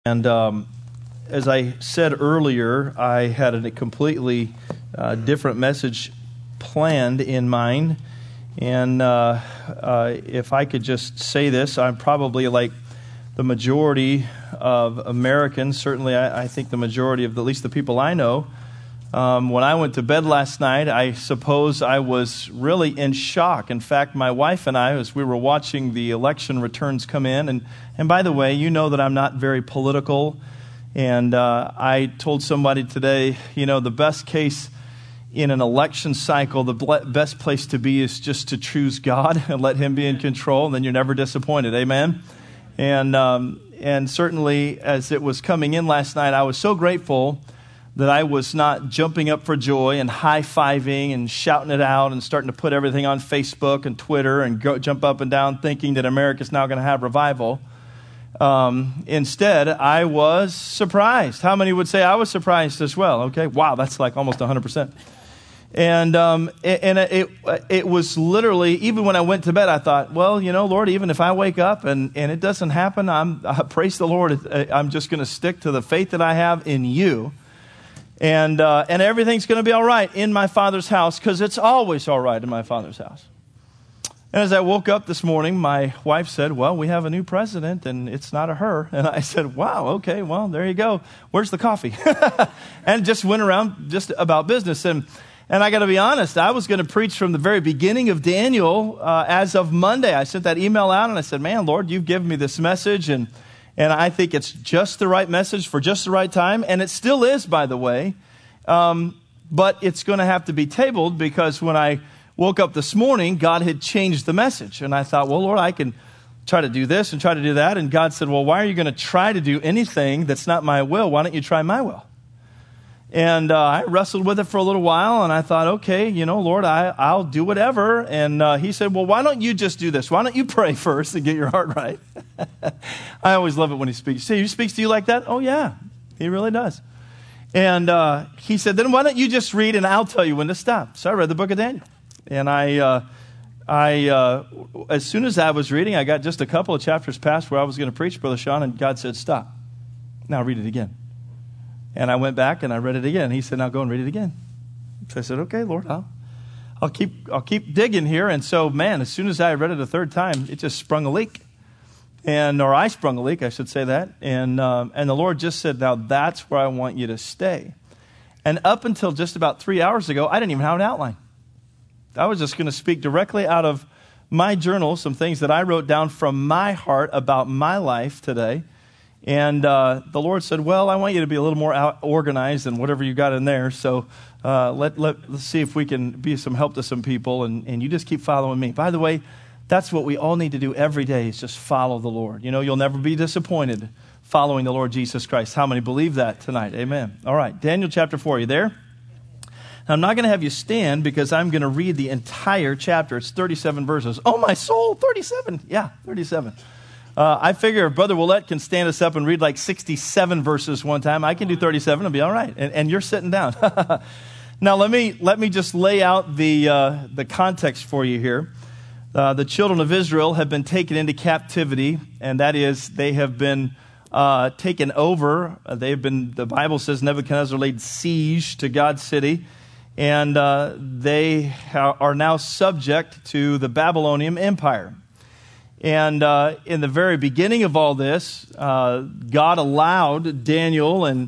And as I said earlier, I had a completely different message planned in mind. And if I could just say this, I'm probably like the majority of Americans, certainly I think the majority of at least the people I know. When I went to bed last night, I suppose I was really in shock. In fact, my wife and I, as we were watching the election returns come in, and by the way, you know that I'm not very political, and I told somebody today, you know, the best case in an election cycle, the best place to be is just to choose God and let Him be in control, and then you're never disappointed. Amen? And certainly, as it was coming in last night, I was so grateful that I was not jumping up for joy and high-fiving and shouting it out and starting to put everything on Facebook and Twitter and jump up and down thinking that America's now going to have revival. Instead, I was surprised. How many would say I was surprised as well? Okay, wow, that's like almost 100%. And it was literally, even when I went to bed, I thought, well, you know, Lord, even if I wake up and it doesn't happen, praise the Lord, I'm just going to stick to the faith that I have in you. And everything's going to be all right in my Father's house, because it's always all right in my Father's house. And as I woke up this morning, my wife said, well, we have a new president, and it's not a her. And I said, wow, okay, well, there you go. Where's the coffee? And just went around just about business. And I got to be honest, I was going to preach from the very beginning of Daniel as of Monday. I sent that email out, and I said, man, Lord, you've given me this message, and I think it's just the right message for just the right time. And it still is, by the way. But it's going to have to be tabled, because when I woke up this morning, God had changed the message. And I thought, well, Lord, I can try to do this and try to do that. And God said, well, why are you going to try to do anything that's not my will? Why don't you try my will? And I wrestled with it for a little while, and I thought, okay, you know, Lord, I'll do whatever. And He said, well, why don't you just do this? Why don't you pray first and get your heart right? I always love it when He speaks. See, He speaks to you like that? Oh, yeah, He really does. And He said, then why don't you just read, and I'll tell you when to stop. So I read the book of Daniel. And I as soon as I was reading, I got just a couple of chapters past where I was going to preach, Brother Sean, and God said, stop. Now read it again. And I went back and I read it again. He said, now go and read it again. So I said, okay, Lord, I'll keep digging here. And so, man, as soon as I read it a third time, it just sprung a leak. Or I sprung a leak, I should say that. And the Lord just said, now that's where I want you to stay. And up until just about 3 hours ago, I didn't even have an outline. I was just going to speak directly out of my journal, some things that I wrote down from my heart about my life today. And the Lord said, well, I want you to be a little more organized than whatever you got in there. So let's see if we can be some help to some people. And you just keep following me. By the way, that's what we all need to do every day, is just follow the Lord. You know, you'll never be disappointed following the Lord Jesus Christ. How many believe that tonight? Amen. All right, Daniel chapter 4. You there? Now, I'm not going to have you stand, because I'm going to read the entire chapter. It's 37 verses. Oh, my soul, 37. Yeah, 37. I figure if Brother Willett can stand us up and read like 67 verses one time, I can do 37. It'll be all right. And you're sitting down. Now, let me just lay out the context for you here. The children of Israel have been taken into captivity, and that is, they have been taken over. The Bible says Nebuchadnezzar laid siege to God's city, and they are now subject to the Babylonian Empire. And in the very beginning of all this, God allowed Daniel and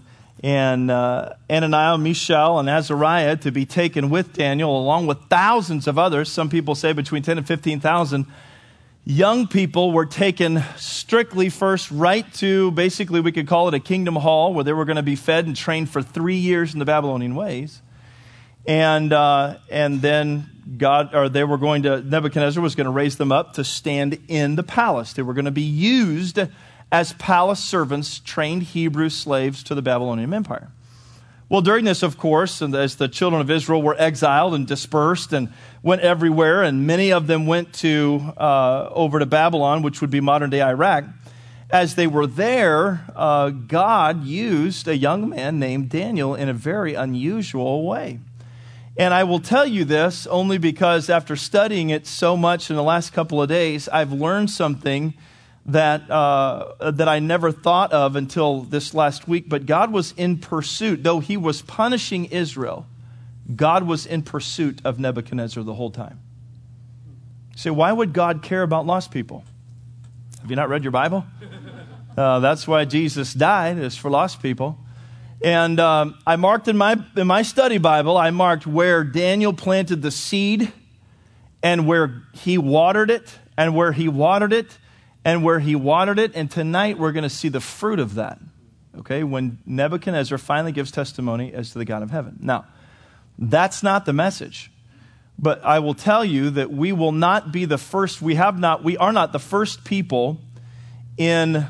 Ananiah, Mishael, and Azariah to be taken with Daniel, along with thousands of others. Some people say between 10 and 15,000. Young people were taken strictly first right to, basically we could call it a kingdom hall, where they were going to be fed and trained for 3 years in the Babylonian ways. And then Nebuchadnezzar was going to raise them up to stand in the palace. They were going to be used as palace servants, trained Hebrew slaves to the Babylonian Empire. Well, during this, of course, and as the children of Israel were exiled and dispersed and went everywhere, and many of them went over to Babylon, which would be modern-day Iraq. As they were there, God used a young man named Daniel in a very unusual way. And I will tell you this only because after studying it so much in the last couple of days, I've learned something that I never thought of until this last week. But God was in pursuit. Though he was punishing Israel, God was in pursuit of Nebuchadnezzar the whole time. You say, why would God care about lost people? Have you not read your Bible? That's why Jesus died, is for lost people. And I marked in my study Bible, I marked where Daniel planted the seed and where he watered it and where he watered it and where he watered it. And tonight we're going to see the fruit of that, okay, when Nebuchadnezzar finally gives testimony as to the God of heaven. Now, that's not the message. But I will tell you that we will not be the first, we are not the first people in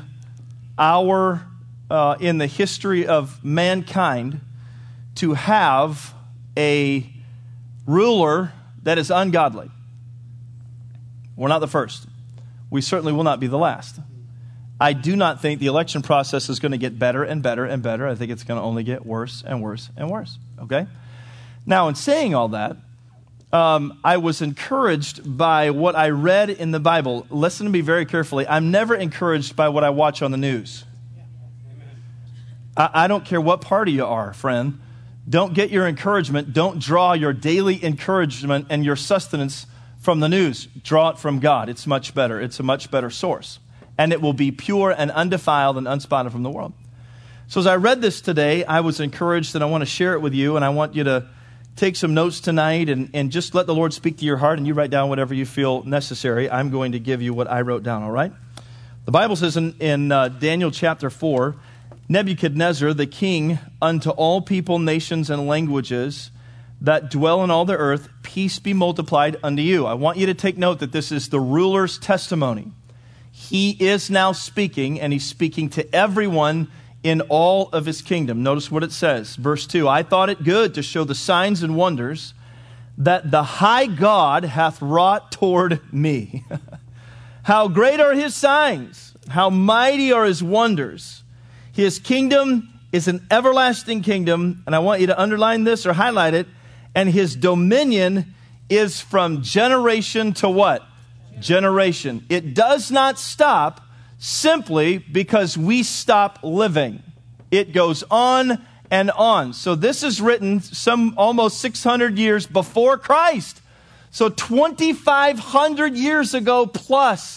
in the history of mankind to have a ruler that is ungodly. We're not the first. We certainly will not be the last. I do not think the election process is going to get better and better and better. I think it's going to only get worse and worse and worse. Okay? Now, in saying all that, I was encouraged by what I read in the Bible. Listen to me very carefully. I'm never encouraged by what I watch on the news. I don't care what party you are, friend. Don't get your encouragement. Don't draw your daily encouragement and your sustenance from the news. Draw it from God. It's much better. It's a much better source. And it will be pure and undefiled and unspotted from the world. So as I read this today, I was encouraged, and I want to share it with you, and I want you to take some notes tonight and just let the Lord speak to your heart, and you write down whatever you feel necessary. I'm going to give you what I wrote down, all right? The Bible says in Daniel chapter 4, Nebuchadnezzar, the king, unto all people, nations, and languages that dwell in all the earth, peace be multiplied unto you. I want you to take note that this is the ruler's testimony. He is now speaking, and he's speaking to everyone in all of his kingdom. Notice what it says. Verse 2, I thought it good to show the signs and wonders that the high God hath wrought toward me. How great are his signs, how mighty are his wonders. His kingdom is an everlasting kingdom, and I want you to underline this or highlight it, and his dominion is from generation to what? Generation. It does not stop simply because we stop living. It goes on and on. So this is written some almost 600 years before Christ. So 2,500 years ago plus,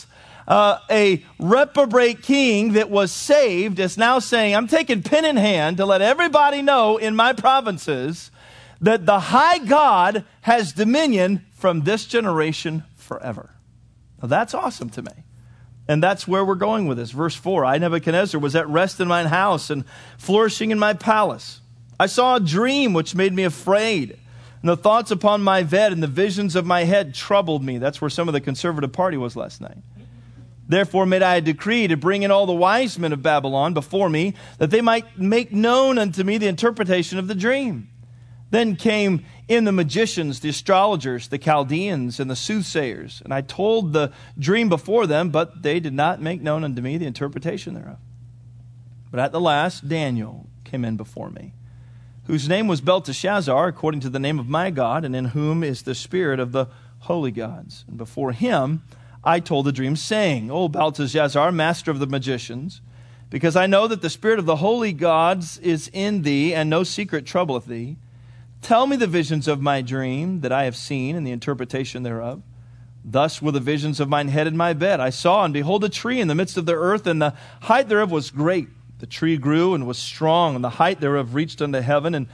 a reprobate king that was saved is now saying, I'm taking pen in hand to let everybody know in my provinces that the high God has dominion from this generation forever. Now that's awesome to me. And that's where we're going with this. Verse 4, I, Nebuchadnezzar, was at rest in mine house and flourishing in my palace. I saw a dream which made me afraid. And the thoughts upon my bed and the visions of my head troubled me. That's where some of the conservative party was last night. Therefore made I a decree to bring in all the wise men of Babylon before me, that they might make known unto me the interpretation of the dream. Then came in the magicians, the astrologers, the Chaldeans, and the soothsayers. And I told the dream before them, but they did not make known unto me the interpretation thereof. But at the last, Daniel came in before me, whose name was Belteshazzar, according to the name of my God, and in whom is the spirit of the holy gods. And before him I told the dream, saying, O Belteshazzar, master of the magicians, because I know that the spirit of the holy gods is in thee, and no secret troubleth thee, tell me the visions of my dream that I have seen, and the interpretation thereof. Thus were the visions of mine head in my bed. I saw, and behold, a tree in the midst of the earth, and the height thereof was great. The tree grew and was strong, and the height thereof reached unto heaven, and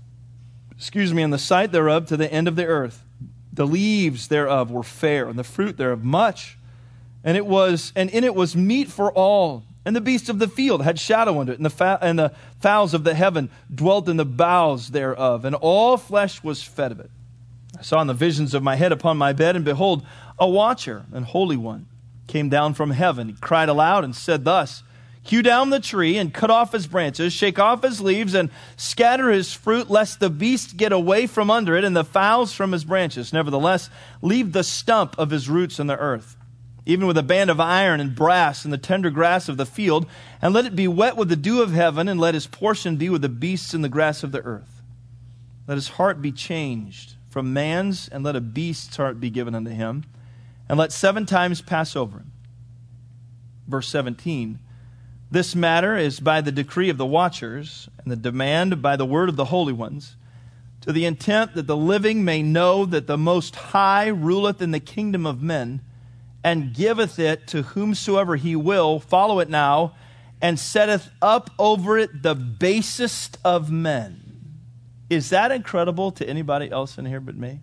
the sight thereof to the end of the earth. The leaves thereof were fair, and the fruit thereof much. And in it was meat for all. And the beasts of the field had shadow under it, and the fowls of the heaven dwelt in the boughs thereof, and all flesh was fed of it. I saw in the visions of my head upon my bed, and behold, a watcher, an holy one, came down from heaven. He cried aloud and said thus, hew down the tree, and cut off his branches, shake off his leaves, and scatter his fruit, lest the beasts get away from under it, and the fowls from his branches. Nevertheless, leave the stump of his roots in the earth, even with a band of iron and brass and the tender grass of the field, and let it be wet with the dew of heaven, and let his portion be with the beasts and the grass of the earth. Let his heart be changed from man's, and let a beast's heart be given unto him, and let 7 times pass over him. Verse 17, this matter is by the decree of the watchers, and the demand by the word of the holy ones, to the intent that the living may know that the Most High ruleth in the kingdom of men, and giveth it to whomsoever he will, follow it now, and setteth up over it the basest of men. Is that incredible to anybody else in here but me?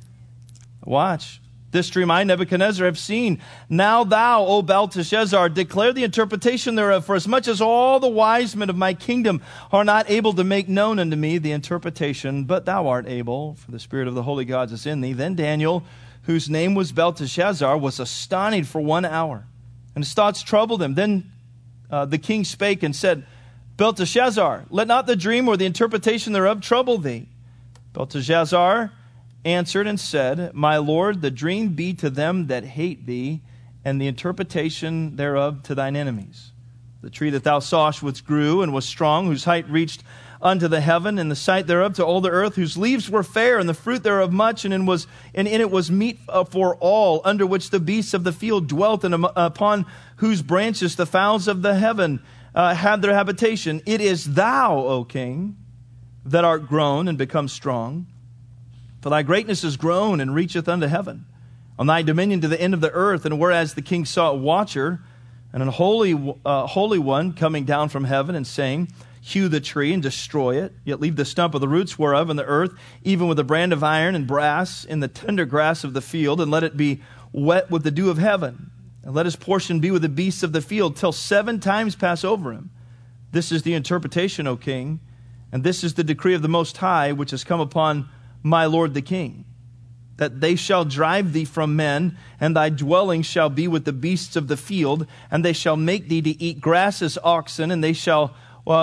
Watch. This dream I, Nebuchadnezzar, have seen. Now thou, O Belteshazzar, declare the interpretation thereof, for as much as all the wise men of my kingdom are not able to make known unto me the interpretation, but thou art able, for the spirit of the holy gods is in thee. Then Daniel, whose name was Belteshazzar, was astonished for 1 hour, and his thoughts troubled him. Then the king spake and said, Belteshazzar, let not the dream or the interpretation thereof trouble thee. Belteshazzar answered and said, my Lord, the dream be to them that hate thee, and the interpretation thereof to thine enemies. The tree that thou sawest which grew and was strong, whose height reached unto the heaven, and the sight thereof to all the earth, whose leaves were fair, and the fruit thereof much, and in it was meat for all, under which the beasts of the field dwelt, and upon whose branches the fowls of the heaven had their habitation. It is thou, O king, that art grown and become strong. For thy greatness is grown and reacheth unto heaven, on thy dominion to the end of the earth. And whereas the king saw a watcher and a holy one coming down from heaven, and saying, hew the tree and destroy it, yet leave the stump of the roots whereof in the earth, even with a brand of iron and brass in the tender grass of the field, and let it be wet with the dew of heaven. And let his portion be with the beasts of the field, till 7 times pass over him. This is the interpretation, O king, and this is the decree of the Most High, which has come upon my lord the king, that they shall drive thee from men, and thy dwelling shall be with the beasts of the field, and they shall make thee to eat grass as oxen, and they shall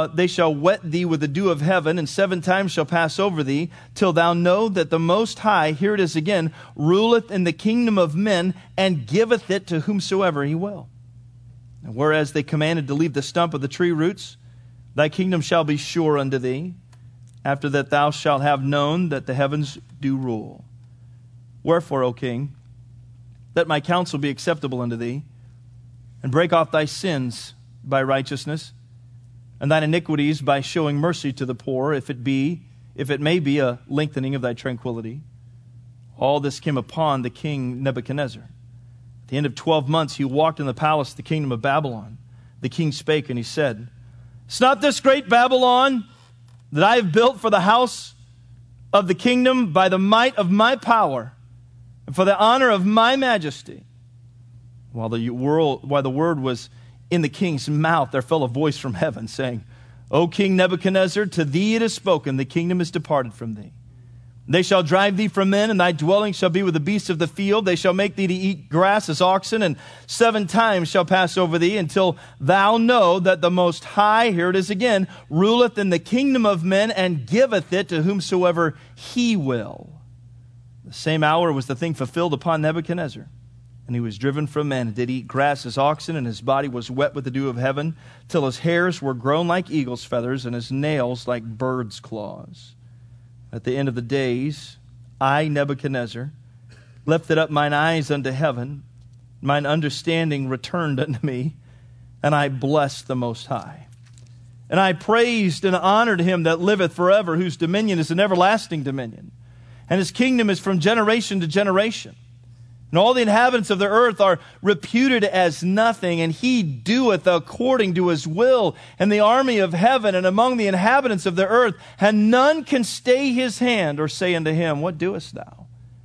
wet thee with the dew of heaven, and 7 times shall pass over thee, till thou know that the Most High, here it is again, ruleth in the kingdom of men, and giveth it to whomsoever he will. And whereas they commanded to leave the stump of the tree roots, thy kingdom shall be sure unto thee, after that thou shalt have known that the heavens do rule. Wherefore, O king, let my counsel be acceptable unto thee, and break off thy sins by righteousness, and thine iniquities by showing mercy to the poor, if it may be a lengthening of thy tranquility. All this came upon the king Nebuchadnezzar. At the end of 12 months he walked in the palace of the kingdom of Babylon. The king spake, and he said, is not this great Babylon that I have built for the house of the kingdom by the might of my power, and for the honor of my majesty? While the word was in the king's mouth, there fell a voice from heaven, saying, O King Nebuchadnezzar, to thee it is spoken, the kingdom is departed from thee. They shall drive thee from men, and thy dwelling shall be with the beasts of the field. They shall make thee to eat grass as oxen, and 7 times shall pass over thee, until thou know that the Most High, here it is again, ruleth in the kingdom of men, and giveth it to whomsoever he will. The same hour was the thing fulfilled upon Nebuchadnezzar. And he was driven from men, and did eat grass as oxen, and his body was wet with the dew of heaven, till his hairs were grown like eagle's feathers, and his nails like bird's claws. At the end of the days, I, Nebuchadnezzar, lifted up mine eyes unto heaven, mine understanding returned unto me, and I blessed the Most High. And I praised and honored him that liveth forever, whose dominion is an everlasting dominion, and his kingdom is from generation to generation. And all the inhabitants of the earth are reputed as nothing, and he doeth according to his will in the army of heaven and among the inhabitants of the earth, and none can stay his hand or say unto him, what doest thou?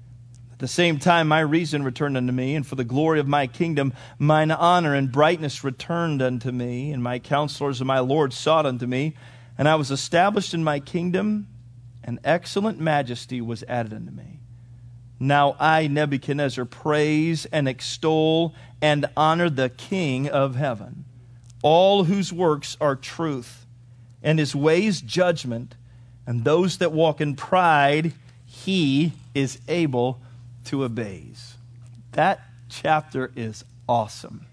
At the same time my reason returned unto me, and for the glory of my kingdom mine honor and brightness returned unto me, and my counselors and my Lord sought unto me, and I was established in my kingdom, and excellent majesty was added unto me. Now I, Nebuchadnezzar, praise and extol and honor the King of heaven, all whose works are truth, and his ways judgment, and those that walk in pride he is able to abase. That chapter is awesome.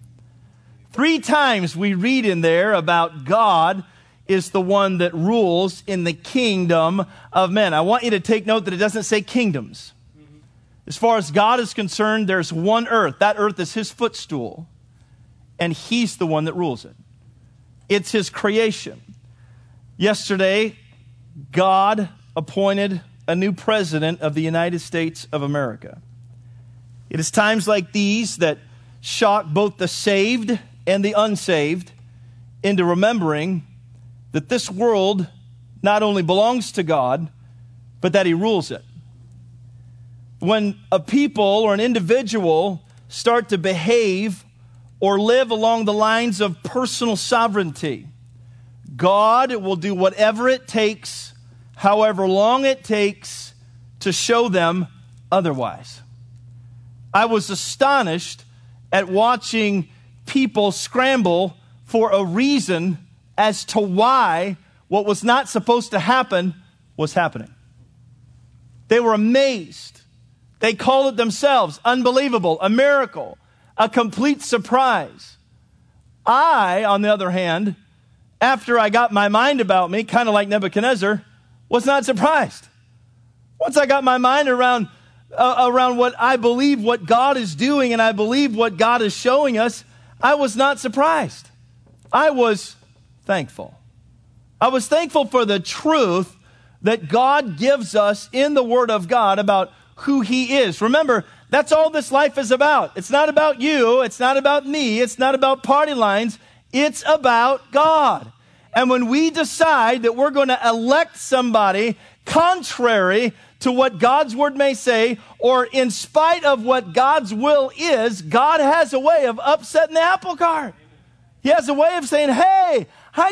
3 times we read in there about God is the one that rules in the kingdom of men. I want you to take note that it doesn't say kingdoms. As far as God is concerned, there's one earth. That earth is his footstool. and he's the one that rules it. It's his creation. Yesterday, God appointed a new president of the United States of America. It is times like these that shock both the saved and the unsaved into remembering that this world not only belongs to God, but that he rules it. When a people or an individual start to behave or live along the lines of personal sovereignty, God will do whatever it takes, however long it takes, to show them otherwise. I was astonished at watching people scramble for a reason as to why what was not supposed to happen was happening. They were amazed. They called it themselves unbelievable, a miracle, a complete surprise. I, on the other hand, after I got my mind about me, kind of like Nebuchadnezzar, was not surprised. Once I got my mind around what I believe what God is doing and I believe what God is showing us, I was not surprised. I was thankful. I was thankful for the truth that God gives us in the Word of God about who he is. Remember, that's all this life is about. It's not about you. It's not about me. It's not about party lines. It's about God. And when we decide that we're going to elect somebody contrary to what God's Word may say, or in spite of what God's will is, God has a way of upsetting the apple cart. He has a way of saying, hey,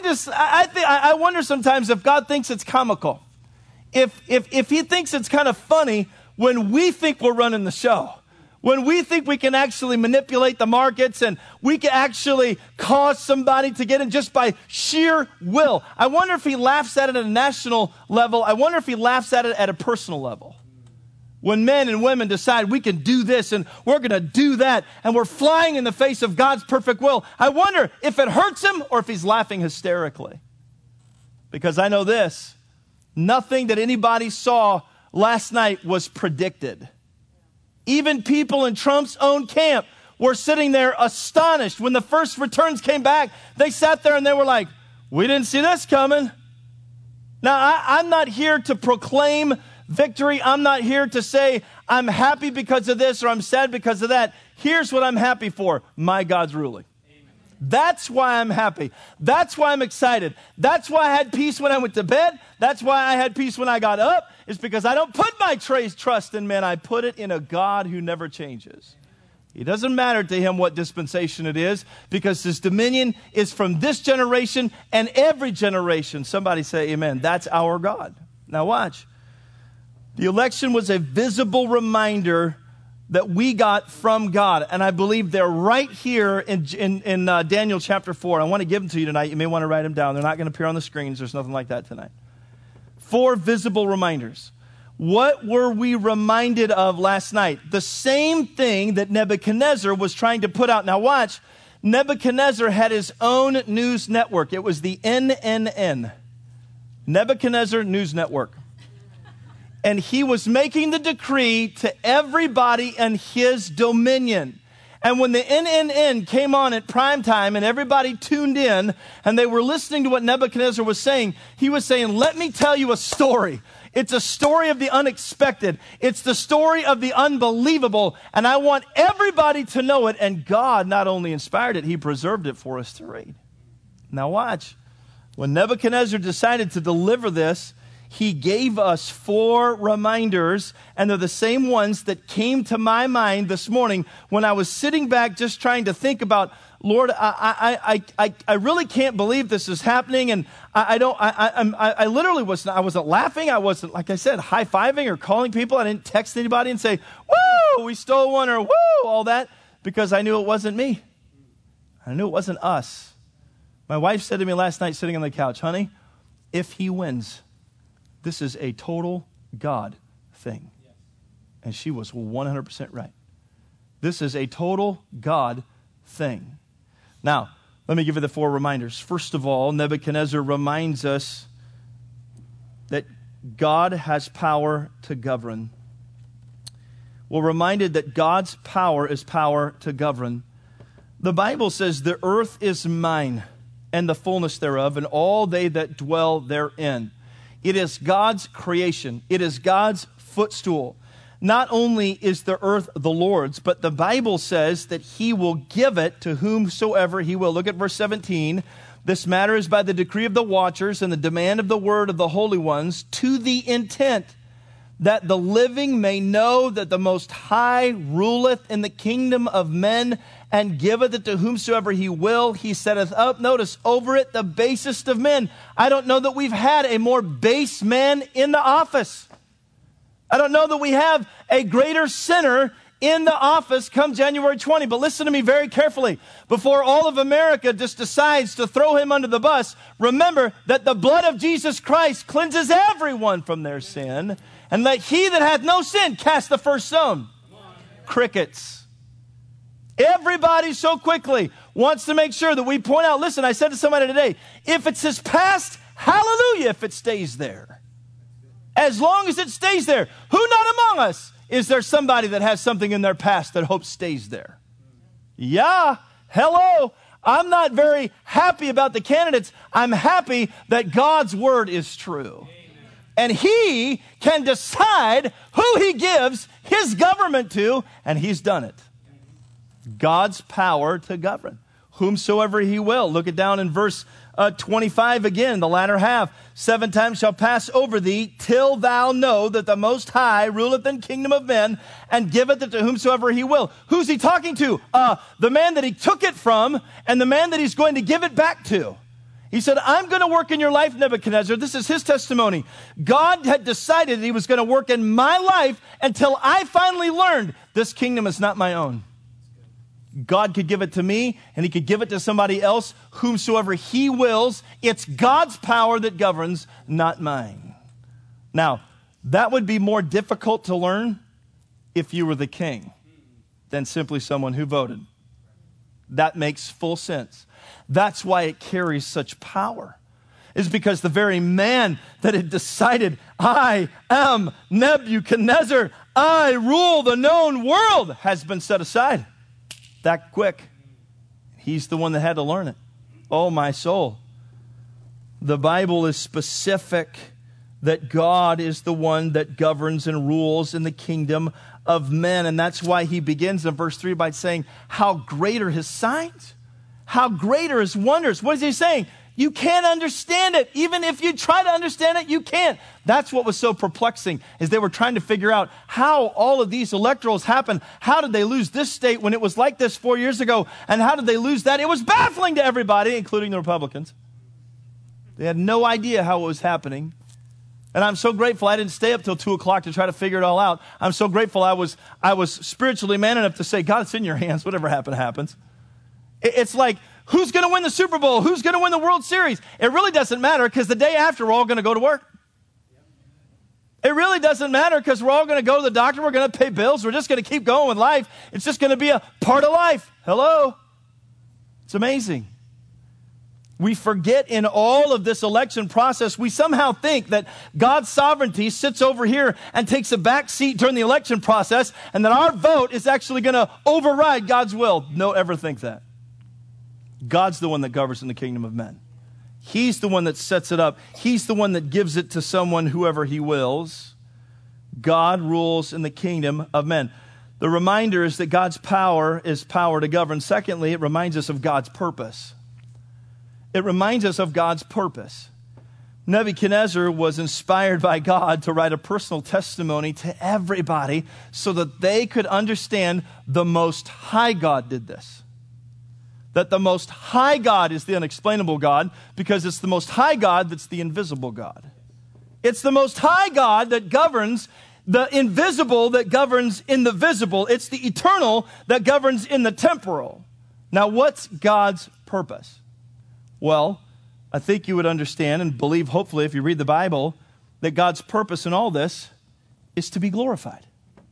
I wonder sometimes if God thinks it's comical. If he thinks it's kind of funny when we think we're running the show, when we think we can actually manipulate the markets and we can actually cause somebody to get in just by sheer will. I wonder if he laughs at it at a national level. I wonder if he laughs at it at a personal level. When men and women decide we can do this and we're going to do that and we're flying in the face of God's perfect will, I wonder if it hurts him or if he's laughing hysterically. Because I know this, nothing that anybody saw last night was predicted. Even people in Trump's own camp were sitting there astonished. When the first returns came back, they sat there and they were like, we didn't see this coming. Now, I'm not here to proclaim victory. I'm not here to say I'm happy because of this or I'm sad because of that. Here's what I'm happy for. My God's ruling. That's why I'm happy. That's why I'm excited. That's why I had peace when I went to bed. That's why I had peace when I got up. It's because I don't put my trust in men. I put it in a God who never changes. It doesn't matter to him what dispensation it is, because his dominion is from this generation and every generation. Somebody say amen. That's our God. Now watch. The election was a visible reminder that we got from God. And I believe they're right here in Daniel chapter 4. I want to give them to you tonight. You may want to write them down. They're not going to appear on the screens. There's nothing like that tonight. 4 visible reminders. What were we reminded of last night? The same thing that Nebuchadnezzar was trying to put out. Now watch. Nebuchadnezzar had his own news network. It was the NNN. Nebuchadnezzar News Network. And he was making the decree to everybody in his dominion. And when the NNN came on at prime time and everybody tuned in and they were listening to what Nebuchadnezzar was saying, he was saying, let me tell you a story. It's a story of the unexpected. It's the story of the unbelievable. And I want everybody to know it. And God not only inspired it, he preserved it for us to read. Now watch. When Nebuchadnezzar decided to deliver this, he gave us 4 reminders, and they're the same ones that came to my mind this morning when I was sitting back just trying to think about, Lord, I really can't believe this is happening, and I literally I wasn't laughing, I wasn't, like I said, high-fiving or calling people. I didn't text anybody and say, woo, we stole one, or woo, all that, because I knew it wasn't me. I knew it wasn't us. My wife said to me last night sitting on the couch, honey, if he wins, this is a total God thing. And she was 100% right. This is a total God thing. Now, let me give you the 4 reminders. First of all, Nebuchadnezzar reminds us that God has power to govern. We're reminded that God's power is power to govern. The Bible says, the earth is mine, and the fullness thereof, and all they that dwell therein. It is God's creation. It is God's footstool. Not only is the earth the Lord's, but the Bible says that he will give it to whomsoever he will. Look at verse 17. This matter is by the decree of the watchers and the demand of the word of the holy ones, to the intent that the living may know that the Most High ruleth in the kingdom of men, and giveth it to whomsoever he will. He setteth up, notice, over it the basest of men. I don't know that we've had a more base man in the office. I don't know that we have a greater sinner in the office come January 20. But listen to me very carefully. Before all of America just decides to throw him under the bus, remember that the blood of Jesus Christ cleanses everyone from their sin. And let he that hath no sin cast the first stone. Crickets. Everybody so quickly wants to make sure that we point out, listen, I said to somebody today, if it's his past, hallelujah if it stays there. As long as it stays there. Who not among us is there somebody that has something in their past that hopes stays there? Yeah, hello. I'm not very happy about the candidates. I'm happy that God's word is true. And he can decide who he gives his government to, and he's done it. God's power to govern whomsoever he will. Look it down in verse 25 again, the latter half. 7 times shall pass over thee, till thou know that the Most High ruleth in kingdom of men, and giveth it to whomsoever he will. Who's he talking to? The man that he took it from, and the man that he's going to give it back to. He said, I'm going to work in your life, Nebuchadnezzar. This is his testimony. God had decided that he was going to work in my life until I finally learned this kingdom is not my own. God could give it to me, and he could give it to somebody else, whomsoever he wills. It's God's power that governs, not mine. Now, that would be more difficult to learn if you were the king than simply someone who voted. That makes full sense. That's why it carries such power. Is because the very man that had decided, I am Nebuchadnezzar, I rule the known world, has been set aside. That quick. He's the one that had to learn it. Oh, my soul. The Bible is specific that God is the one that governs and rules in the kingdom of men. And that's why he begins in verse 3 by saying, how great are his signs? How great are his wonders? What is he saying? You can't understand it. Even if you try to understand it, you can't. That's what was so perplexing, is they were trying to figure out how all of these electorals happened. How did they lose this state when it was like this 4 years ago? And how did they lose that? It was baffling to everybody, including the Republicans. They had no idea how it was happening. And I'm so grateful I didn't stay up till 2 o'clock to try to figure it all out. I'm so grateful I was spiritually man enough to say, God, it's in your hands. Whatever happens. It's like, who's going to win the Super Bowl? Who's going to win the World Series? It really doesn't matter, because the day after, we're all going to go to work. It really doesn't matter, because we're all going to go to the doctor. We're going to pay bills. We're just going to keep going with life. It's just going to be a part of life. Hello? It's amazing. We forget in all of this election process, we somehow think that God's sovereignty sits over here and takes a back seat during the election process, and that our vote is actually going to override God's will. Don't ever think that. God's the one that governs in the kingdom of men. He's the one that sets it up. He's the one that gives it to someone, whoever he wills. God rules in the kingdom of men. The reminder is that God's power is power to govern. Secondly, it reminds us of God's purpose. It reminds us of God's purpose. Nebuchadnezzar was inspired by God to write a personal testimony to everybody so that they could understand the Most High God did this. That the Most High God is the unexplainable God, because it's the Most High God that's the invisible God. It's the Most High God that governs the invisible, that governs in the visible. It's the eternal that governs in the temporal. Now, what's God's purpose? Well, I think you would understand and believe, hopefully, if you read the Bible, that God's purpose in all this is to be glorified.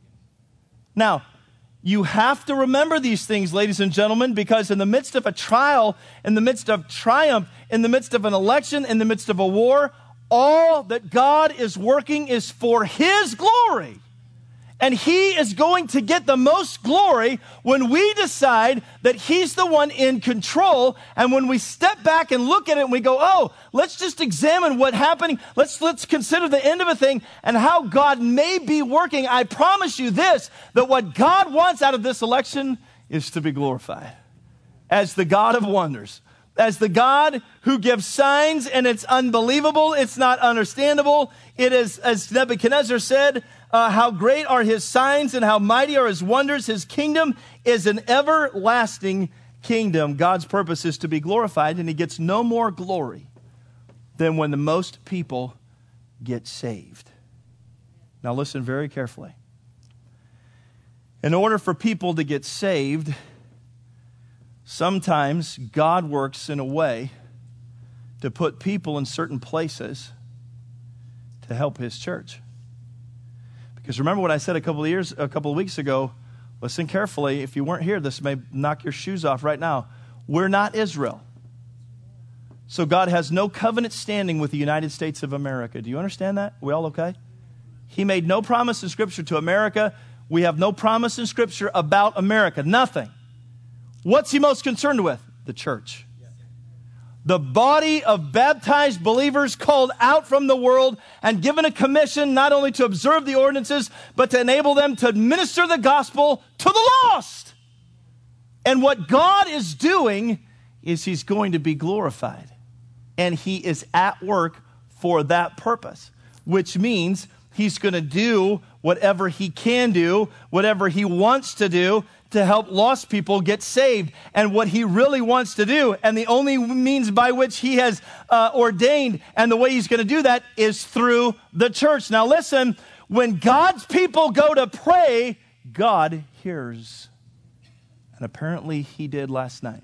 Now, you have to remember these things, ladies and gentlemen, because in the midst of a trial, in the midst of triumph, in the midst of an election, in the midst of a war, all that God is working is for his glory. And he is going to get the most glory when we decide that he's the one in control. And when we step back and look at it and we go, oh, let's just examine what's happening. Let's consider the end of a thing and how God may be working. I promise you this, that what God wants out of this election is to be glorified as the God of wonders, as the God who gives signs, and it's unbelievable. It's not understandable. It is, as Nebuchadnezzar said, how great are his signs and how mighty are his wonders. His kingdom is an everlasting kingdom. God's purpose is to be glorified, and he gets no more glory than when the most people get saved. Now listen very carefully. In order for people to get saved, sometimes God works in a way to put people in certain places to help his church. Because remember what I said a couple of weeks ago. Listen carefully. If you weren't here, this may knock your shoes off right now. We're not Israel. So God has no covenant standing with the United States of America. Do you understand that? We all okay? He made no promise in Scripture to America. We have no promise in Scripture about America. Nothing. What's he most concerned with? The church. The body of baptized believers called out from the world and given a commission not only to observe the ordinances, but to enable them to minister the gospel to the lost. And what God is doing is he's going to be glorified. And he is at work for that purpose, which means he's going to do whatever he can do, whatever he wants to do, to help lost people get saved. And what he really wants to do, and the only means by which he has ordained, and the way he's going to do that is through the church. Now listen, when God's people go to pray, God hears. And apparently he did last night.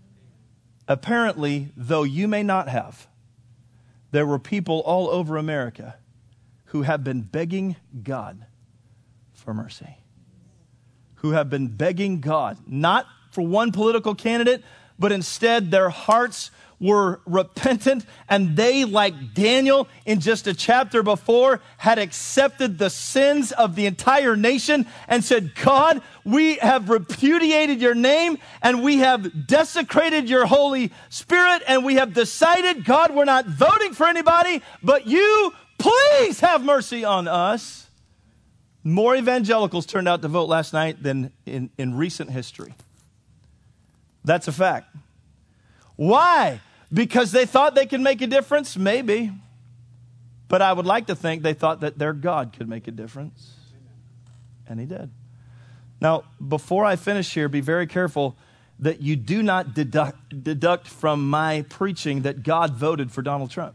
Apparently, though you may not have, there were people all over America who have been begging God for mercy. Who have been begging God, not for one political candidate, but instead their hearts were repentant, and they, like Daniel in just a chapter before, had accepted the sins of the entire nation and said, God, we have repudiated your name, and we have desecrated your Holy Spirit, and we have decided, God, we're not voting for anybody, but you, please have mercy on us. More evangelicals turned out to vote last night than in recent history. That's a fact. Why? Because they thought they could make a difference? Maybe. But I would like to think they thought that their God could make a difference. And he did. Now, before I finish here, be very careful that you do not deduct from my preaching that God voted for Donald Trump.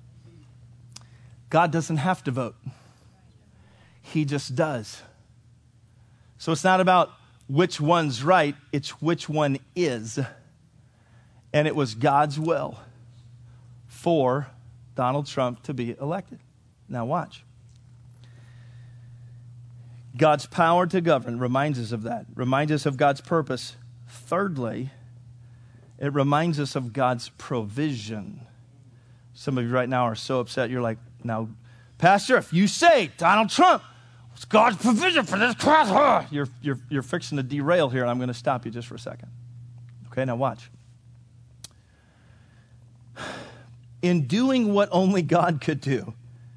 God doesn't have to vote. He just does. So it's not about which one's right, it's which one is. And it was God's will for Donald Trump to be elected. Now watch. God's power to govern reminds us of that. Reminds us of God's purpose. Thirdly, it reminds us of God's provision. Some of you right now are so upset. You're like, now, Pastor, if you say Donald Trump, it's God's provision for this class. You're fixing to derail here, and I'm going to stop you just for a second. Okay, now watch. In doing what only God could do,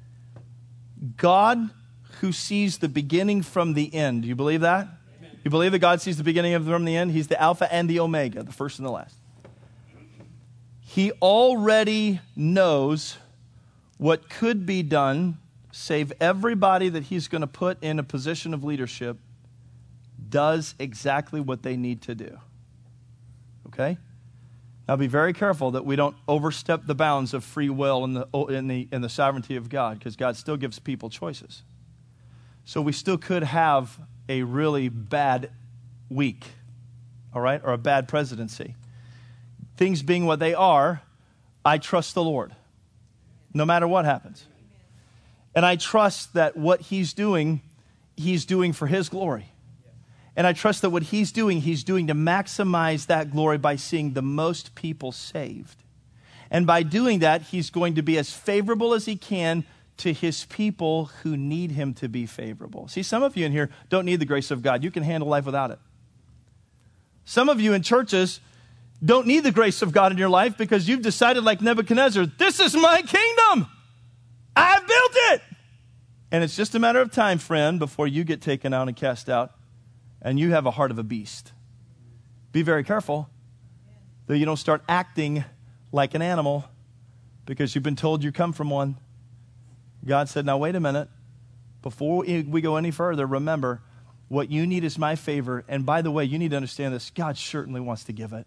God who sees the beginning from the end. Do you believe that? Amen. You believe that God sees the beginning from the end? He's the Alpha and the Omega, the first and the last. He already knows what could be done, save everybody that he's going to put in a position of leadership does exactly what they need to do. Okay? Now be very careful that we don't overstep the bounds of free will in the sovereignty of God, because God still gives people choices. So we still could have a really bad week, all right, or a bad presidency. Things being what they are, I trust the Lord, no matter what happens. And I trust that what he's doing for his glory. And I trust that what he's doing to maximize that glory by seeing the most people saved. And by doing that, he's going to be as favorable as he can to his people who need him to be favorable. See, some of you in here don't need the grace of God. You can handle life without it. Some of you in churches don't need the grace of God in your life because you've decided, like Nebuchadnezzar, this is my kingdom. I built it. And it's just a matter of time, friend, before you get taken out and cast out and you have a heart of a beast. Be very careful that you don't start acting like an animal because you've been told you come from one. God said, now wait a minute. Before we go any further, remember, what you need is my favor. And by the way, you need to understand this. God certainly wants to give it.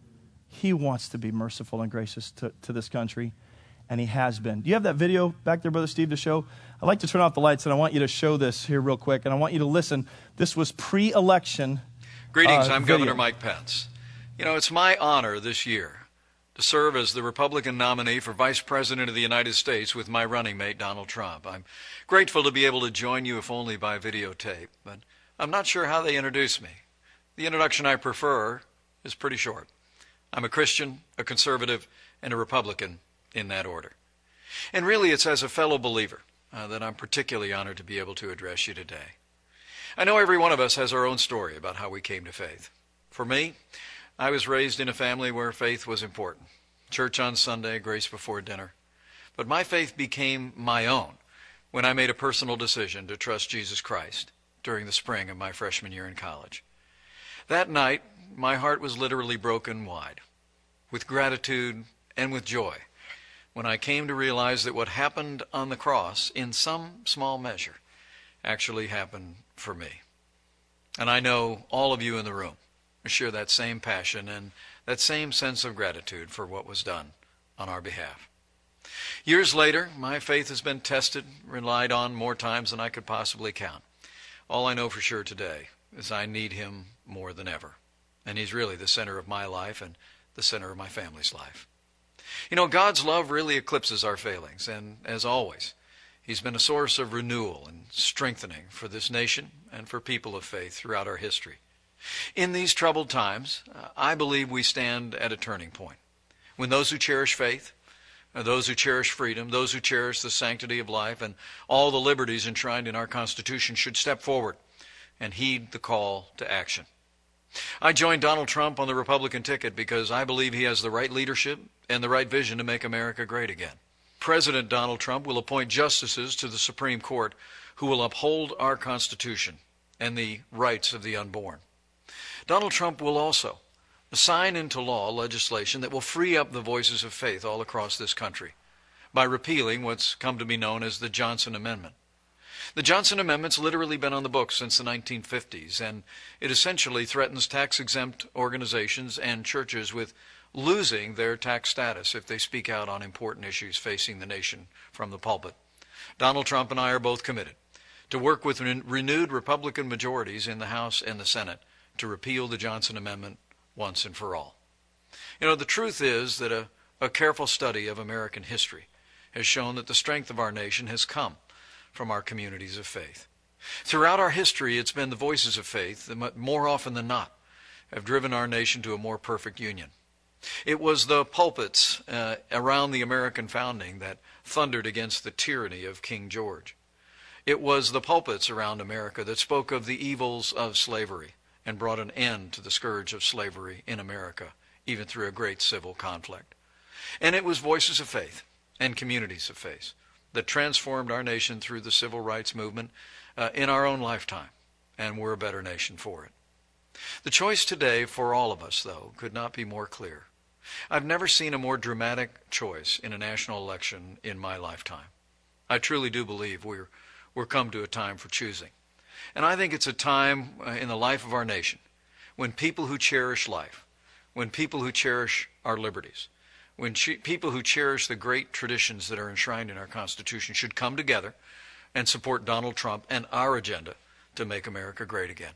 He wants to be merciful and gracious to this country. And he has been. Do you have that video back there, Brother Steve, to show? I'd like to turn off the lights, and I want you to show this here real quick. And I want you to listen. This was pre-election. Greetings, I'm video. Governor Mike Pence. You know, it's my honor this year to serve as the Republican nominee for Vice President of the United States with my running mate, Donald Trump. I'm grateful to be able to join you, if only by videotape, but I'm not sure how they introduce me. The introduction I prefer is pretty short. I'm a Christian, a conservative, and a Republican in that order. And really, it's as a fellow believer that I'm particularly honored to be able to address you today. I know every one of us has our own story about how we came to faith. For me, I was raised in a family where faith was important. Church on Sunday, grace before dinner. But my faith became my own when I made a personal decision to trust Jesus Christ during the spring of my freshman year in college. That night, my heart was literally broken wide, with gratitude and with joy, when I came to realize that what happened on the cross, in some small measure, actually happened for me. And I know all of you in the room share that same passion and that same sense of gratitude for what was done on our behalf. Years later, my faith has been tested, relied on more times than I could possibly count. All I know for sure today is I need him more than ever. And he's really the center of my life and the center of my family's life. You know, God's love really eclipses our failings, and as always, he's been a source of renewal and strengthening for this nation and for people of faith throughout our history. In these troubled times, I believe we stand at a turning point, when those who cherish faith, those who cherish freedom, those who cherish the sanctity of life and all the liberties enshrined in our Constitution should step forward and heed the call to action. I joined Donald Trump on the Republican ticket because I believe he has the right leadership and the right vision to make America great again. President Donald Trump will appoint justices to the Supreme Court who will uphold our Constitution and the rights of the unborn. Donald Trump will also sign into law legislation that will free up the voices of faith all across this country by repealing what's come to be known as the Johnson Amendment. The Johnson Amendment's literally been on the books since the 1950s, and it essentially threatens tax-exempt organizations and churches with losing their tax status if they speak out on important issues facing the nation from the pulpit. Donald Trump and I are both committed to work with renewed Republican majorities in the House and the Senate to repeal the Johnson Amendment once and for all. You know, the truth is that a careful study of American history has shown that the strength of our nation has come from our communities of faith. Throughout our history, it's been the voices of faith that more often than not have driven our nation to a more perfect union. It was the pulpits around the American founding that thundered against the tyranny of King George. It was the pulpits around America that spoke of the evils of slavery and brought an end to the scourge of slavery in America, even through a great civil conflict. And it was voices of faith and communities of faith that transformed our nation through the civil rights movement in our own lifetime, and we're a better nation for it. The choice today for all of us, though, could not be more clear. I've never seen a more dramatic choice in a national election in my lifetime. I truly do believe we're come to a time for choosing. And I think it's a time in the life of our nation when people who cherish life, when people who cherish our liberties, when people who cherish the great traditions that are enshrined in our Constitution should come together and support Donald Trump and our agenda to make America great again.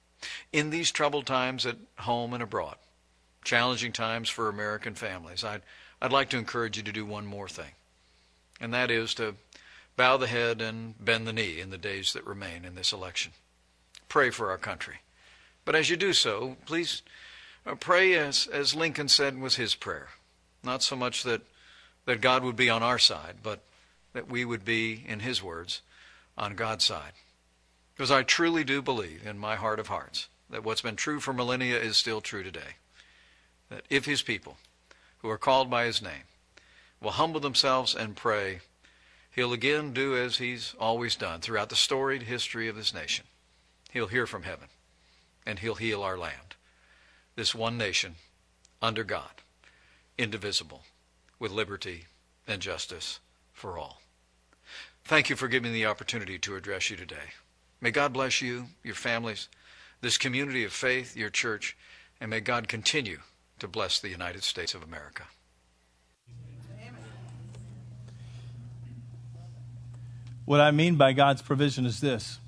In these troubled times at home and abroad, challenging times for American families, I'd like to encourage you to do one more thing, and that is to bow the head and bend the knee in the days that remain in this election. Pray for our country. But as you do so, please pray as Lincoln said was his prayer. Not so much that God would be on our side, but that we would be, in his words, on God's side. Because I truly do believe in my heart of hearts that what's been true for millennia is still true today. That if his people, who are called by his name, will humble themselves and pray, he'll again do as he's always done throughout the storied history of this nation. He'll hear from heaven, and he'll heal our land. This one nation, under God, indivisible, with liberty and justice for all. Thank you for giving me the opportunity to address you today. May God bless you, your families, this community of faith, your church, and may God continue to bless the United States of America. What I mean by God's provision is this.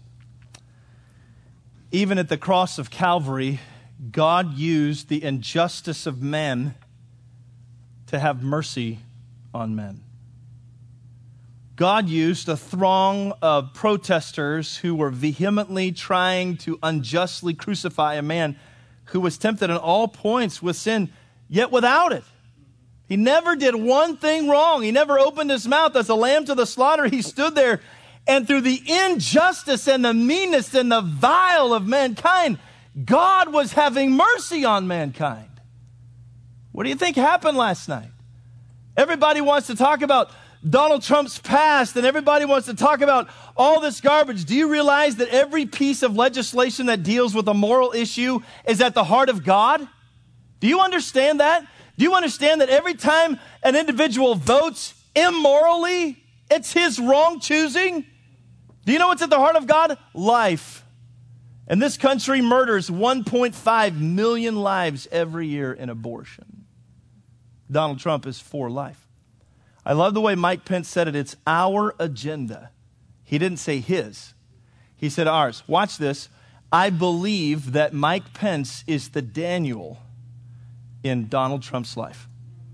Even at the cross of Calvary, God used the injustice of men to have mercy on men. God used a throng of protesters who were vehemently trying to unjustly crucify a man who was tempted in all points with sin, yet without it. He never did one thing wrong. He never opened his mouth as a lamb to the slaughter. He stood there, and through the injustice and the meanness and the vile of mankind, God was having mercy on mankind. What do you think happened last night? Everybody wants to talk about Donald Trump's past, and everybody wants to talk about all this garbage. Do you realize that every piece of legislation that deals with a moral issue is at the heart of God? Do you understand that? Do you understand that every time an individual votes immorally, it's his wrong choosing? Do you know what's at the heart of God? Life. And this country murders 1.5 million lives every year in abortion. Donald Trump is for life. I love the way Mike Pence said it. It's our agenda. He didn't say his. He said ours. Watch this. I believe that Mike Pence is the Daniel in Donald Trump's life.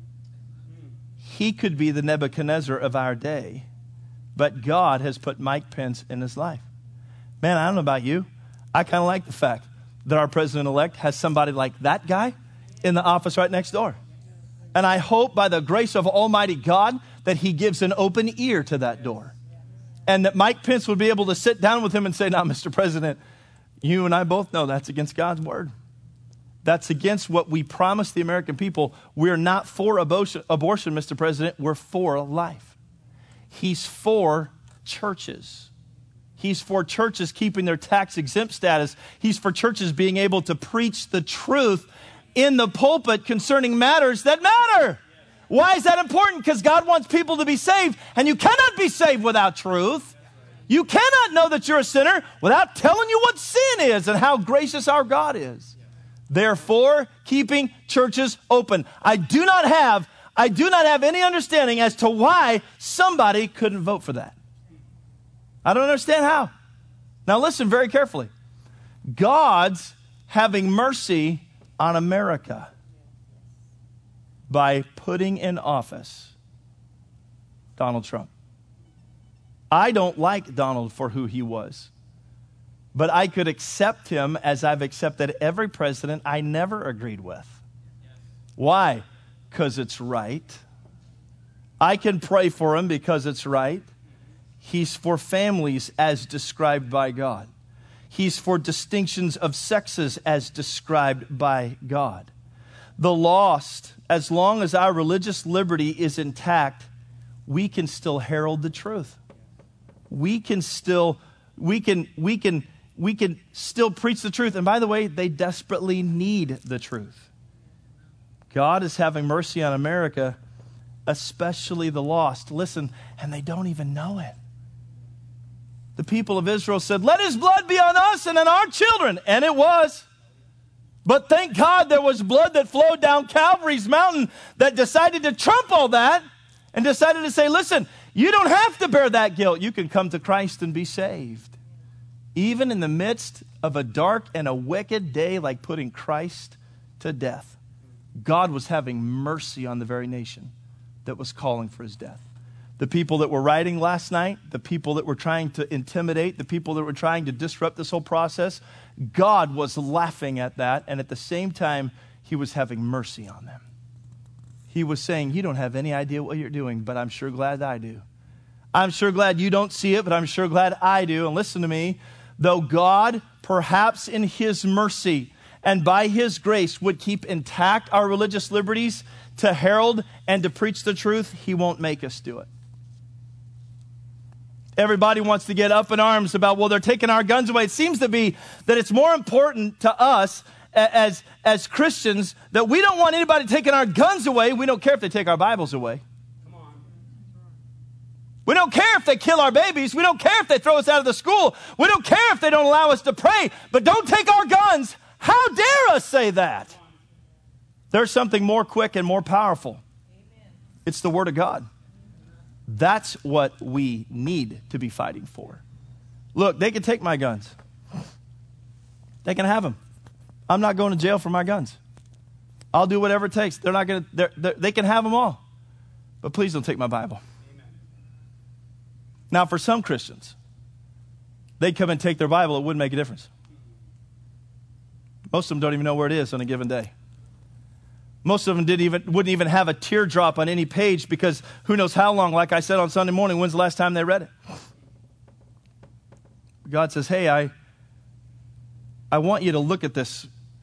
He could be the Nebuchadnezzar of our day, but God has put Mike Pence in his life. Man, I don't know about you. I kind of like the fact that our president-elect has somebody like that guy in the office right next door. And I hope by the grace of Almighty God that he gives an open ear to that door. And that Mike Pence would be able to sit down with him and say, now, Mr. President, you and I both know that's against God's word. That's against what we promised the American people. We're not for abortion, Mr. President. We're for life. He's for churches. He's for churches keeping their tax-exempt status. He's for churches being able to preach the truth in the pulpit concerning matters that matter. Why is that important? Because God wants people to be saved, and you cannot be saved without truth. You cannot know that you're a sinner without telling you what sin is and how gracious our God is. Therefore, keeping churches open. I do not have any understanding as to why somebody couldn't vote for that. I don't understand how. Now listen very carefully. God's having mercy on America by putting in office Donald Trump. I don't like Donald for who he was, but I could accept him as I've accepted every president I never agreed with. Why? Because it's right. I can pray for him because it's right. He's for families as described by God. He's for distinctions of sexes as described by God. The lost, as long as our religious liberty is intact, we can still herald the truth. We can still preach the truth. And by the way, they desperately need the truth. God is having mercy on America, especially the lost. Listen, and they don't even know it. The people of Israel said, let his blood be on us and on our children. And it was. But thank God there was blood that flowed down Calvary's mountain that decided to trump all that and decided to say, listen, you don't have to bear that guilt. You can come to Christ and be saved. Even in the midst of a dark and a wicked day like putting Christ to death, God was having mercy on the very nation that was calling for his death. The people that were rioting last night, the people that were trying to intimidate, the people that were trying to disrupt this whole process, God was laughing at that, and at the same time, he was having mercy on them. He was saying, you don't have any idea what you're doing, but I'm sure glad I do. I'm sure glad you don't see it, but I'm sure glad I do. And listen to me, though God, perhaps in his mercy and by his grace, would keep intact our religious liberties to herald and to preach the truth, he won't make us do it. Everybody wants to get up in arms about, well, they're taking our guns away. It seems to be that it's more important to us as Christians that we don't want anybody taking our guns away. We don't care if they take our Bibles away. We don't care if they kill our babies. We don't care if they throw us out of the school. We don't care if they don't allow us to pray. But don't take our guns. How dare us say that? There's something more quick and more powerful. It's the Word of God. That's what we need to be fighting for. Look, they can take my guns. They can have them. I'm not going to jail for my guns. I'll do whatever it takes. They're not going to. They can have them all. But please don't take my Bible. Now, for some Christians, they'd come and take their Bible, it wouldn't make a difference. Most of them don't even know where it is on a given day. Most of them wouldn't even have a teardrop on any page because who knows how long, like I said on Sunday morning, when's the last time they read it? God says, hey, I want you to look at this.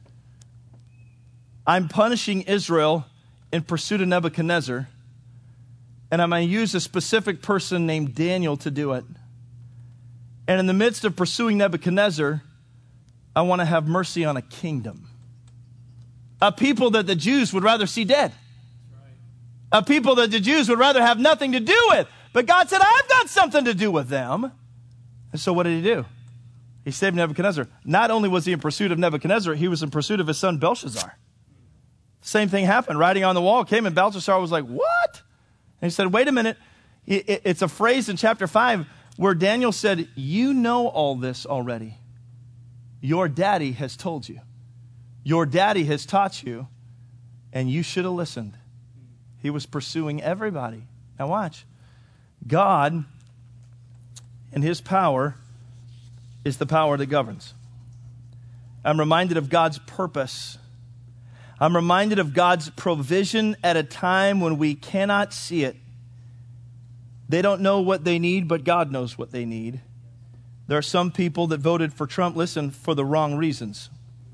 I'm punishing Israel in pursuit of Nebuchadnezzar. And I'm going to use a specific person named Daniel to do it. And in the midst of pursuing Nebuchadnezzar, I want to have mercy on a kingdom. A people that the Jews would rather see dead. A people that the Jews would rather have nothing to do with. But God said, I've got something to do with them. And so what did he do? He saved Nebuchadnezzar. Not only was he in pursuit of Nebuchadnezzar, he was in pursuit of his son Belshazzar. Same thing happened. Writing on the wall came and Belshazzar was like, what? And he said, wait a minute. It's a phrase in chapter 5 where Daniel said, you know all this already. Your daddy has told you. Your daddy has taught you, and you should have listened. He was pursuing everybody. Now watch. God, in his power, is the power that governs. I'm reminded of God's purpose. I'm reminded of God's provision at a time when we cannot see it. They don't know what they need, but God knows what they need. There are some people that voted for Trump, listen, for the wrong reasons.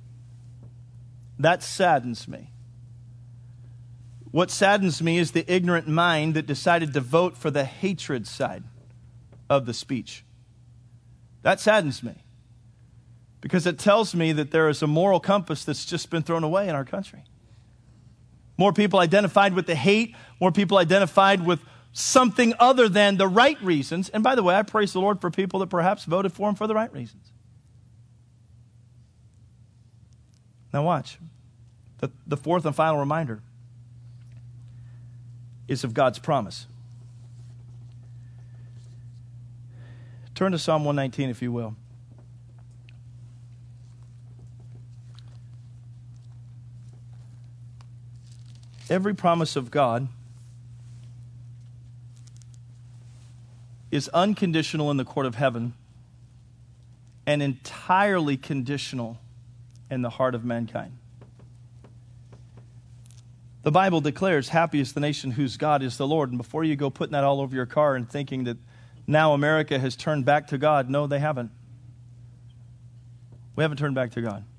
That saddens me. What saddens me is the ignorant mind that decided to vote for the hatred side of the speech. That saddens me. Because it tells me that there is a moral compass that's just been thrown away in our country. More people identified with the hate, more people identified with something other than the right reasons. And by the way, I praise the Lord for people that perhaps voted for him for the right reasons. Now watch. The fourth and final reminder is of God's promise. Turn to Psalm 119, if you will. Every promise of God is unconditional in the court of heaven and entirely conditional in the heart of mankind. The Bible declares, happy is the nation whose God is the Lord. And before you go putting that all over your car and thinking that now America has turned back to God, no, they haven't. We haven't turned back to God.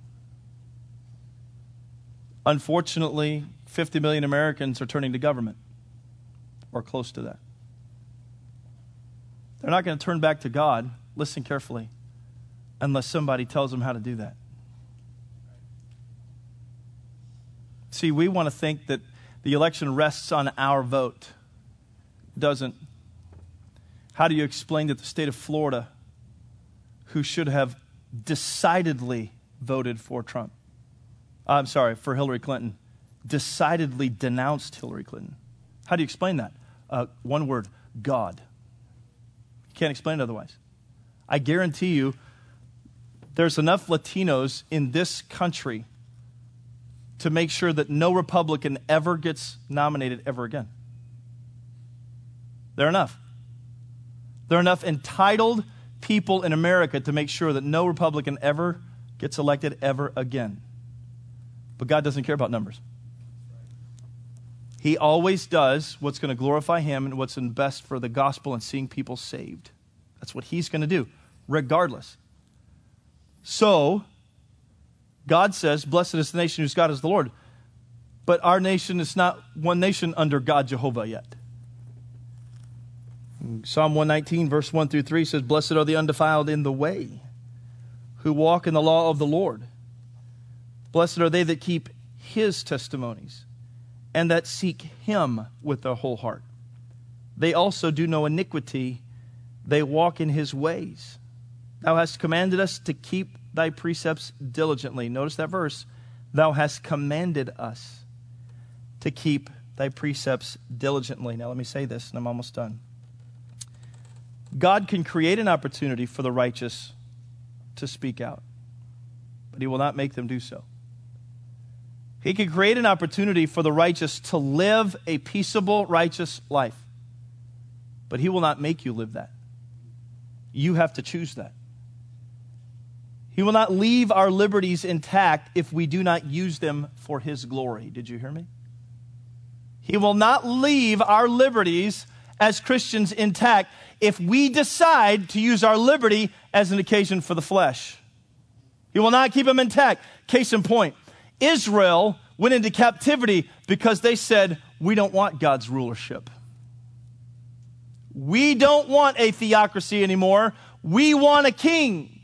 Unfortunately, 50 million Americans are turning to government, or close to that. They're not going to turn back to God, listen carefully, unless somebody tells them how to do that. See, we want to think that the election rests on our vote. It doesn't. How do you explain that the state of Florida, who should have decidedly voted for for Hillary Clinton, decidedly denounced Hillary Clinton? How do you explain that? One word, God. You can't explain it otherwise. I guarantee you there's enough Latinos in this country to make sure that no Republican ever gets nominated ever again. There are enough. There are enough entitled people in America to make sure that no Republican ever gets elected ever again. But God doesn't care about numbers. He always does what's going to glorify him and what's best for the gospel and seeing people saved. That's what he's going to do, regardless. So, God says, blessed is the nation whose God is the Lord. But our nation is not one nation under God Jehovah yet. Psalm 119, verse 1 through 3 says, blessed are the undefiled in the way, who walk in the law of the Lord. Blessed are they that keep his testimonies, and that seek him with their whole heart. They also do no iniquity. They walk in his ways. Thou hast commanded us to keep thy precepts diligently. Notice that verse. Thou hast commanded us to keep thy precepts diligently. Now let me say this, and I'm almost done. God can create an opportunity for the righteous to speak out, but he will not make them do so. He can create an opportunity for the righteous to live a peaceable, righteous life. But he will not make you live that. You have to choose that. He will not leave our liberties intact if we do not use them for his glory. Did you hear me? He will not leave our liberties as Christians intact if we decide to use our liberty as an occasion for the flesh. He will not keep them intact. Case in point, Israel went into captivity because they said, we don't want God's rulership. We don't want a theocracy anymore. We want a king.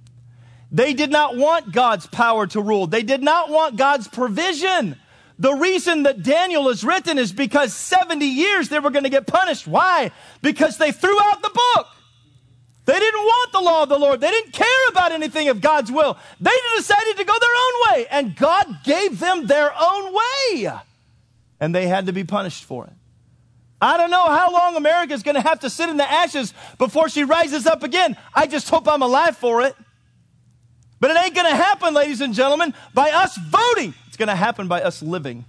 They did not want God's power to rule. They did not want God's provision. The reason that Daniel is written is because 70 years they were going to get punished. Why? Because they threw out the book. They didn't want the law of the Lord. They didn't care about anything of God's will. They decided to go their own way, and God gave them their own way, and they had to be punished for it. I don't know how long America's going to have to sit in the ashes before she rises up again. I just hope I'm alive for it. But it ain't going to happen, ladies and gentlemen, by us voting. It's going to happen by us living.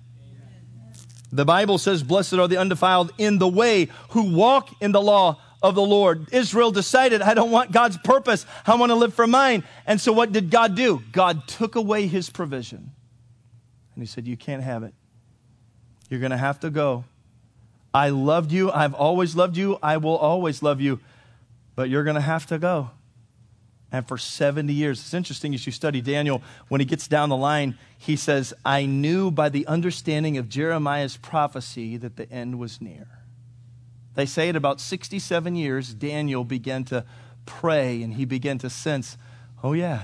The Bible says, blessed are the undefiled in the way, who walk in the law of the Lord. Israel decided, I don't want God's purpose. I want to live for mine. And so what did God do? God took away his provision. And he said, you can't have it. You're going to have to go. I loved you. I've always loved you. I will always love you. But you're going to have to go. And for 70 years, it's interesting as you study Daniel, when he gets down the line, he says, I knew by the understanding of Jeremiah's prophecy that the end was near. They say at about 67 years, Daniel began to pray and he began to sense, oh yeah,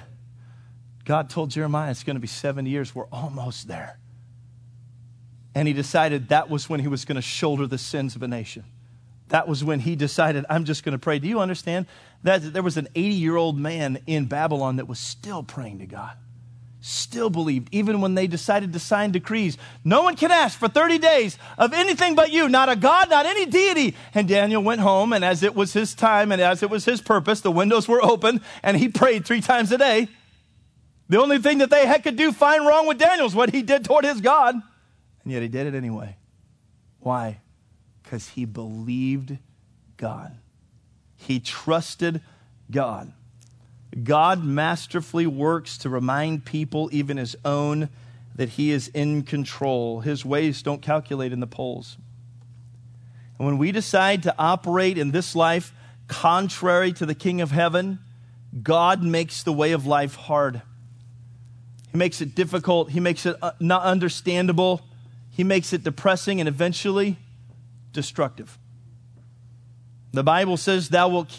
God told Jeremiah it's going to be 70 years. We're almost there. And he decided that was when he was going to shoulder the sins of a nation. That was when he decided, I'm just going to pray. Do you understand that there was an 80-year-old man in Babylon that was still praying to God? Still believed, even when they decided to sign decrees. No one can ask for 30 days of anything but you, not a God, not any deity. And Daniel went home, and as it was his time and as it was his purpose, the windows were open, and he prayed 3 times a day. The only thing that they could do find wrong with Daniel is what he did toward his God. And yet he did it anyway. Why? Because he believed God. He trusted God. God masterfully works to remind people, even his own, that he is in control. His ways don't calculate in the polls. And when we decide to operate in this life contrary to the King of Heaven, God makes the way of life hard. He makes it difficult. He makes it not understandable. He makes it depressing and eventually destructive. The Bible says, thou wilt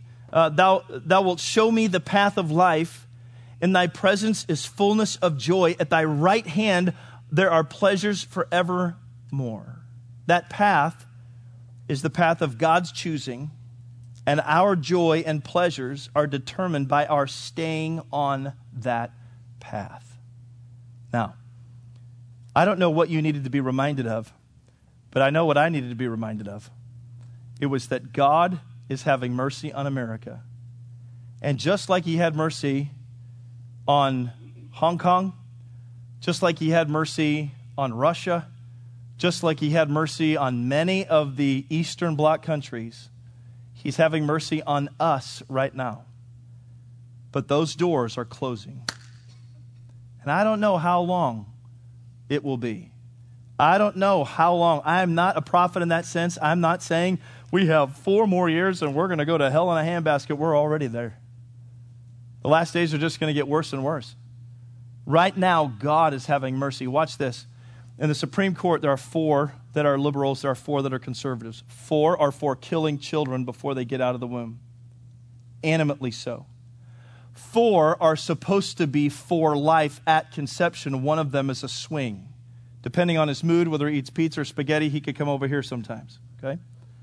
show me the path of life. In thy presence is fullness of joy. At thy right hand there are pleasures forevermore. That path is the path of God's choosing, and our joy and pleasures are determined by our staying on that path. Now, I don't know what you needed to be reminded of, but I know what I needed to be reminded of. It was that God is having mercy on America. And just like he had mercy on Hong Kong, just like he had mercy on Russia, just like he had mercy on many of the Eastern Bloc countries, he's having mercy on us right now. But those doors are closing. And I don't know how long it will be. I don't know how long. I am not a prophet in that sense. I'm not saying we have 4 more years and we're going to go to hell in a handbasket. We're already there. The last days are just going to get worse and worse. Right now, God is having mercy. Watch this. In the Supreme Court, there are 4 that are liberals. There are 4 that are conservatives. 4 are for killing children before they get out of the womb. Animately so. 4 are supposed to be for life at conception. One of them is a swing. Depending on his mood, whether he eats pizza or spaghetti, he could come over here sometimes. Okay?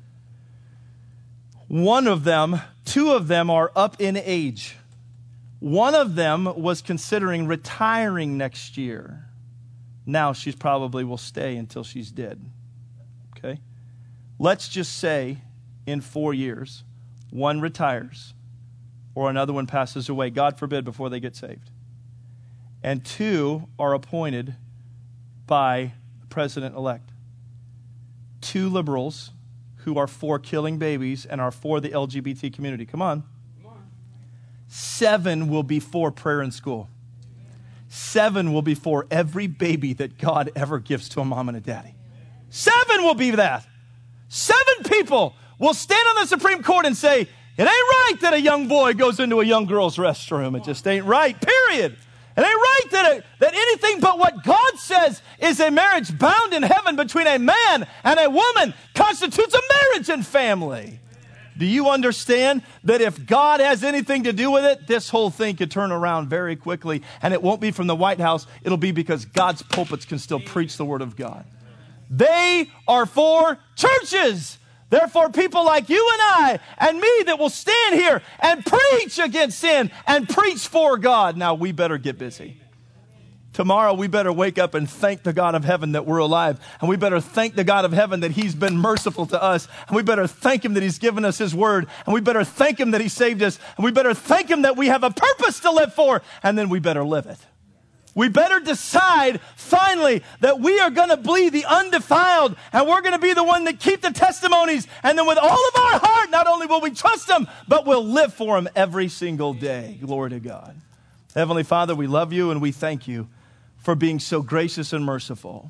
One of them, 2 of them are up in age. One of them was considering retiring next year. Now she's probably will stay until she's dead. Okay? Let's just say in 4 years, one retires or another one passes away, God forbid, before they get saved. And 2 are appointed by the president-elect. 2 liberals who are for killing babies and are for the LGBT community. Come on. 7 will be for prayer in school. 7 will be for every baby that God ever gives to a mom and a daddy. 7 will be that. 7 people will stand on the Supreme Court and say, it ain't right that a young boy goes into a young girl's restroom. It just ain't right, period. It ain't right that anything but what God says is a marriage bound in heaven between a man and a woman constitutes a marriage and family. Do you understand that if God has anything to do with it, this whole thing could turn around very quickly, and it won't be from the White House. It'll be because God's pulpits can still preach the Word of God. They are for churches. They're for people like you and I and me that will stand here and preach against sin and preach for God. Now, we better get busy. Tomorrow, we better wake up and thank the God of heaven that we're alive. And we better thank the God of heaven that He's been merciful to us. And we better thank Him that He's given us His word. And we better thank Him that He saved us. And we better thank Him that we have a purpose to live for. And then we better live it. We better decide finally that we are going to be the undefiled and we're going to be the one that keep the testimonies. And then with all of our heart, not only will we trust Him, but we'll live for Him every single day. Glory to God. Heavenly Father, we love You and we thank You for being so gracious and merciful.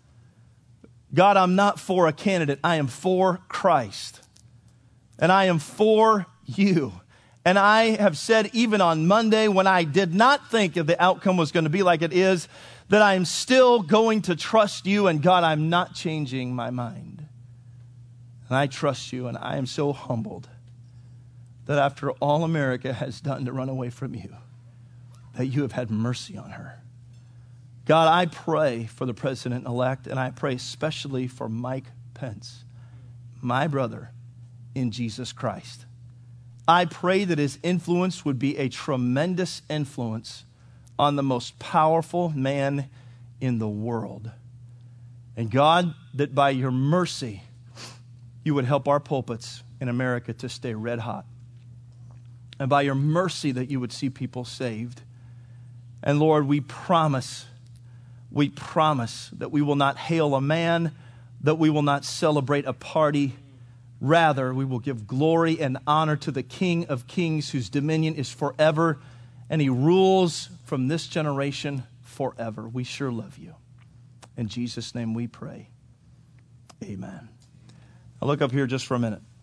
God, I'm not for a candidate. I am for Christ. And I am for You. And I have said even on Monday when I did not think that the outcome was going to be like it is, that I am still going to trust You. And God, I'm not changing my mind. And I trust You, and I am so humbled that after all America has done to run away from You, that You have had mercy on her. God, I pray for the president-elect, and I pray especially for Mike Pence, my brother in Jesus Christ. I pray that his influence would be a tremendous influence on the most powerful man in the world. And God, that by Your mercy, You would help our pulpits in America to stay red hot. And by Your mercy that You would see people saved. And Lord, we promise that we will not hail a man, that we will not celebrate a party. Rather, we will give glory and honor to the King of Kings, whose dominion is forever, and He rules from this generation forever. We sure love You. In Jesus' name we pray. Amen. I'll look up here just for a minute.